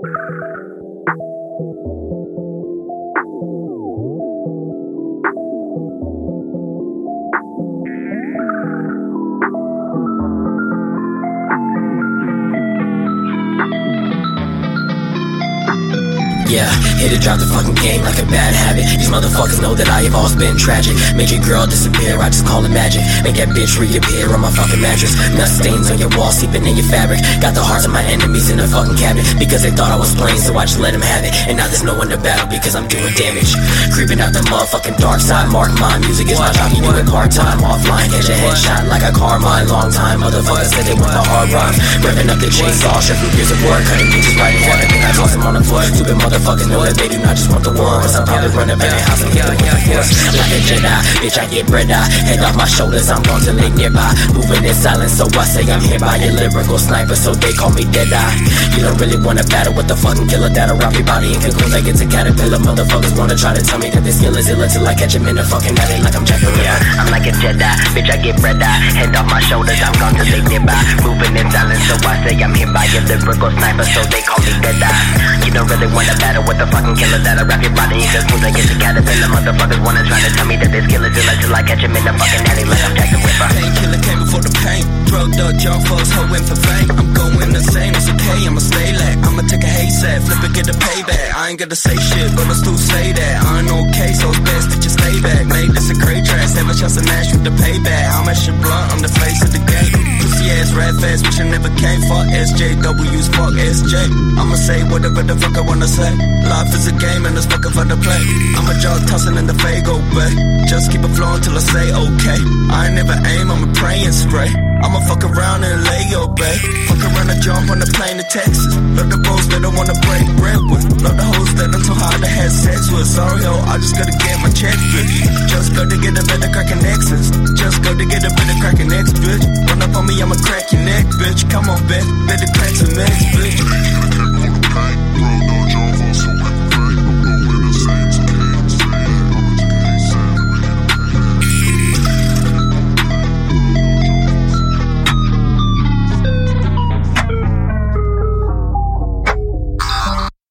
Yeah, here to drop the fucking game like a bad habit. These motherfuckers know that I have always been tragic. Make your girl disappear, I just call it magic. Make that bitch reappear on my fucking mattress. Nut stains on your wall, seeping in your fabric. Got the hearts of my enemies in the fucking cabinet. Because they thought I was playing, so I just let them have it. And now there's no one to battle because I'm doing damage. Creeping out the motherfucking dark side. Mark my music is my job, you do it part-time. Offline, catch a headshot like a car mine. Long time, motherfuckers said they want the hard rhymes. Revving up the chainsaw, shuffling years of work. Cutting bitches right in half, I think I toss them on the floor. Stupid motherfuckers know that they do not just want the war. Cause I'm probably running back in house and hit them with the force. Like a Jedi, bitch I get bread out. Head off my shoulders, I'm gone till they nearby. Moving in silence, so I say I'm here by your lyrical sniper. So they call me Deadeye. You don't really wanna battle with the fucking killer that'll wrap your body in cocoons like it's a caterpillar. Motherfuckers wanna try to tell me that this skill is illa till I catch him in the fucking alley like I'm Jack the Ripper. I'm like a Jedi, bitch I get bread out. Head off my shoulders, I'm gone till they nearby. Moving in silence, so I say I'm here by your lyrical sniper. So they call me Deadeye. You don't really wanna battle with the fucking killer that'll wrap your body in cocoons like it's a caterpillar. Motherfuckers wanna try to tell me that this skill is illa till I catch him in the fucking alley like I'm Jack the Ripper. Painkiller came before the pain. Drugged up, jump folks, hoeing for fame. I'm going the same, it's okay, I'ma stay lat. I'ma take a haystag, flip it, get the payback. I ain't gotta say shit, but I still say that I ain't okay, so it's best that you stay back. Made this a great track, have a chance to match with the payback. I'm at your blunt, I'm the face of the game. Pussy ass, rat fast, which I never came. Fuck SJWs, fuck SJ. I'ma say whatever the fuck I wanna say. Life is a game and it's fucking fun to play. I'm a jaw tossing in the Fago Bay. Just keep it flowing till I say okay. I ain't never aim, I'ma pray and spray. I'ma fuck around and lay your bae. Fuck around and jump on the plane to Texas. Love the bros that I wanna break bread with. Love the hoes that I'm too hard to have sex with. Sorry ho, I just gotta get my check, bitch. Just go to get a better crackin' Nexus. Just go to get a better crackin' X, bitch. Run up on me, I'ma crack your neck, bitch. Come on, bitch, better crack some eggs, bitch.